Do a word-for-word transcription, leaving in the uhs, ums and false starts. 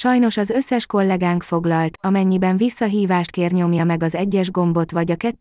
Sajnos az összes kollégánk foglalt, amennyiben visszahívást kér nyomja meg az egyes gombot vagy a kettős